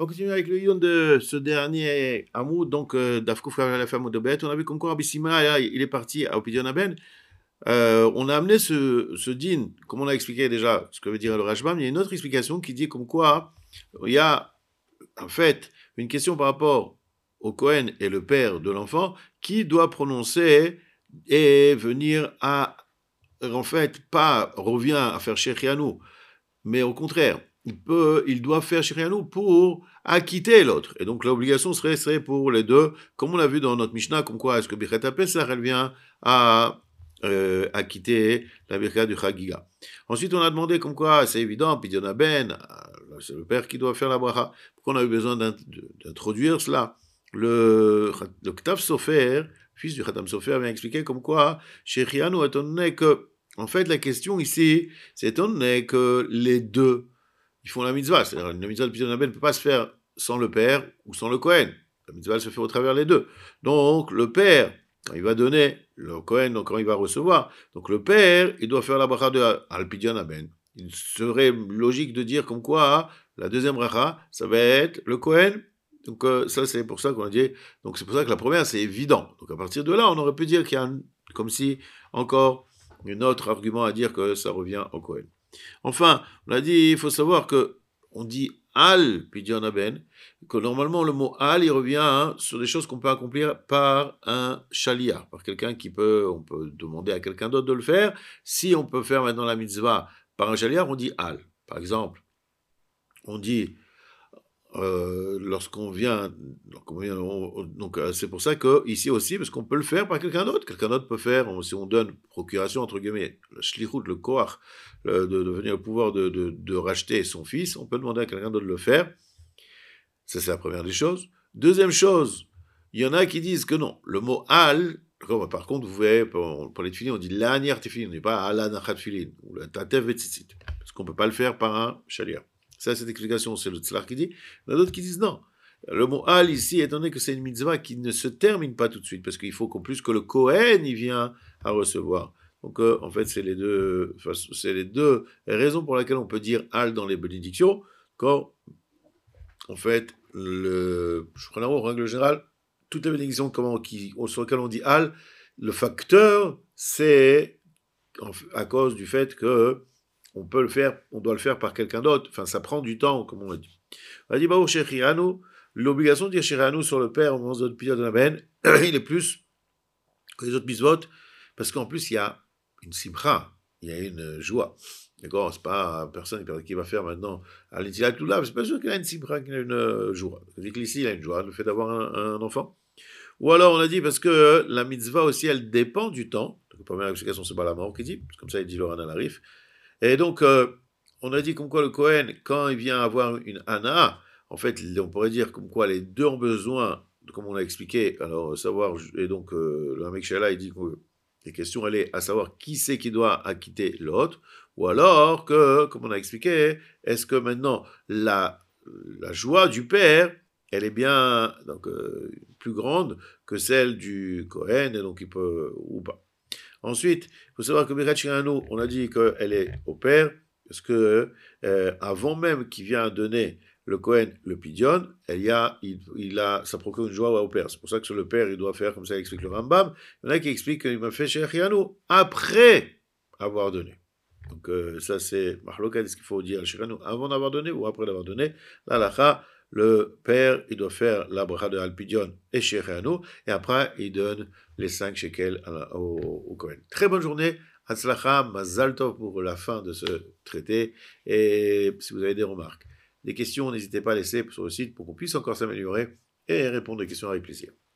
On continue avec le yon de ce dernier Hamoud, donc d'Afkouf la femme de Bête. On a vu comme quoi Abissima, il est parti à Opidion Aben. On a amené ce din, comme on a expliqué déjà ce que veut dire le Rashbam. Il y a une autre explication qui dit comme quoi il y a en fait une question par rapport au Cohen et le père de l'enfant qui doit prononcer et venir à, en fait, pas revient à faire Shechianou, mais au contraire, il doit faire Shirianou pour acquitter l'autre. Et donc l'obligation serait pour les deux, comme on l'a vu dans notre Mishnah, comme quoi est-ce que Birkat HaPesach, elle vient à acquitter la Birkat du Chagiga. Ensuite, on a demandé comme quoi, c'est évident, Pidyon Ben, c'est le père qui doit faire la bracha. Pourquoi on a eu besoin d'introduire cela? Le Ktav Sofer, fils du Khatam Sofer, vient expliquer comme quoi, chez Riano, étant donné que en fait, la question ici, c'est étant donné que les deux, ils font la mitzvah. C'est-à-dire, la mitzvah de Pidyon Ben ne peut pas se faire sans le père ou sans le Kohen. La mitzvah elle se fait au travers les deux. Donc, le père, quand il va donner, le Kohen, donc quand il va recevoir, donc le père, il doit faire la bracha de Al-Pidyon Ben. Il serait logique de dire comme quoi, la deuxième bracha, ça va être le Kohen. Donc, ça, c'est pour ça qu'on a dit. Donc, c'est pour ça que la première, c'est évident. Donc, à partir de là, on aurait pu dire qu'il y a comme si, encore, un autre argument à dire que ça revient au Kohen. Enfin, on a dit, il faut savoir que on dit al pidyon ben, que normalement le mot al il revient sur des choses qu'on peut accomplir par un shaliach, par quelqu'un on peut demander à quelqu'un d'autre de le faire. Si on peut faire maintenant la mitzvah par un shaliach, on dit al. Par exemple, on dit lorsqu'on vient, donc c'est pour ça que ici aussi, parce qu'on peut le faire par quelqu'un d'autre peut faire, si on donne procuration entre guillemets, le shlichut, le koach, de devenir le pouvoir de racheter son fils, on peut demander à quelqu'un d'autre de le faire. Ça c'est la première des choses. Deuxième chose, il y en a qui disent que non, le mot al, par contre, vous voyez, pour les tefilin, on dit l'aniar tefilin, on dit pas alanachat tefilin, ou la tatev vetzitzit, parce qu'on peut pas le faire par un shaliach. Ça, cette explication, c'est le tzlar qui dit. Il y en a d'autres qui disent non. Le mot al ici, étant donné que c'est une mitzvah qui ne se termine pas tout de suite, parce qu'il faut qu'en plus que le Kohen il vient à recevoir. Donc, en fait, c'est les deux raisons pour lesquelles on peut dire al dans les bénédictions, quand, en fait, je prends en règle générale, toutes les bénédictions sur lesquelles on dit al, le facteur, c'est à cause du fait que on peut le faire, on doit le faire par quelqu'un d'autre. Enfin, ça prend du temps, comme on l'a dit. On a dit, bah, chez Chirianu, l'obligation de dire Chirianu sur le père au moment de Pidyon Ben, il est plus que les autres bisvotes, parce qu'en plus, il y a une simcha, il y a une joie. D'accord? C'est pas personne qui va faire maintenant à l'intellect tout là, c'est pas sûr qu'il a une simcha, qu'il a une joie. C'est-à-dire qu'ici, il a une joie, le fait d'avoir un enfant. Ou alors, on a dit, parce que la mitzvah aussi, elle dépend du temps. Donc, la première explication, c'est pas la mort qui dit, comme ça, il dit Loran al-Arif. Et donc, on a dit comme quoi le Kohen, quand il vient avoir une Hana, en fait, on pourrait dire comme quoi les deux ont besoin, comme on l'a expliqué, alors savoir, et donc le Hamek Shala, il dit que la question, elle est à savoir qui c'est qui doit acquitter l'autre, ou alors que, comme on a expliqué, est-ce que maintenant la joie du père, elle est bien donc, plus grande que celle du Kohen, et donc il peut, ou pas. Ensuite, il faut savoir que Birkat Shiranu, on a dit qu'elle est au père, parce que avant même qu'il vienne donner le Kohen le Pidyon, ça procure une joie au père. C'est pour ça que sur le père, il doit faire, comme ça explique le Rambam. Il y en a qui expliquent qu'il m'a fait Shiranu après avoir donné. Donc ça c'est Mahlokat, est-ce qu'il faut dire Shiranu avant d'avoir donné ou après d'avoir donné? La lacha, le père, il doit faire la bracha de Alpidion et Shiranu, et après, il donne les 5 shekels au Kohen. Très bonne journée, Hatzlacha, Mazal Tov pour la fin de ce traité, et si vous avez des remarques, des questions, n'hésitez pas à laisser sur le site pour qu'on puisse encore s'améliorer et répondre aux questions avec plaisir.